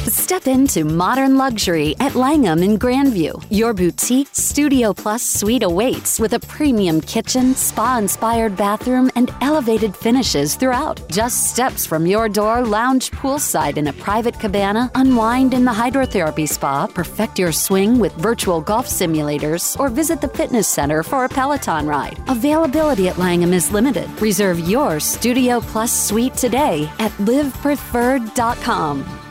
Step into modern luxury at Langham in Grandview. Your boutique Studio Plus suite awaits with a premium kitchen, spa-inspired bathroom, and elevated finishes throughout. Just steps from your door, lounge poolside in a private cabana, unwind in the hydrotherapy spa, perfect your swing with virtual golf simulators, or visit the fitness center for a Peloton ride. Availability at Langham is limited. Reserve your Studio Plus suite today at livepreferred.com.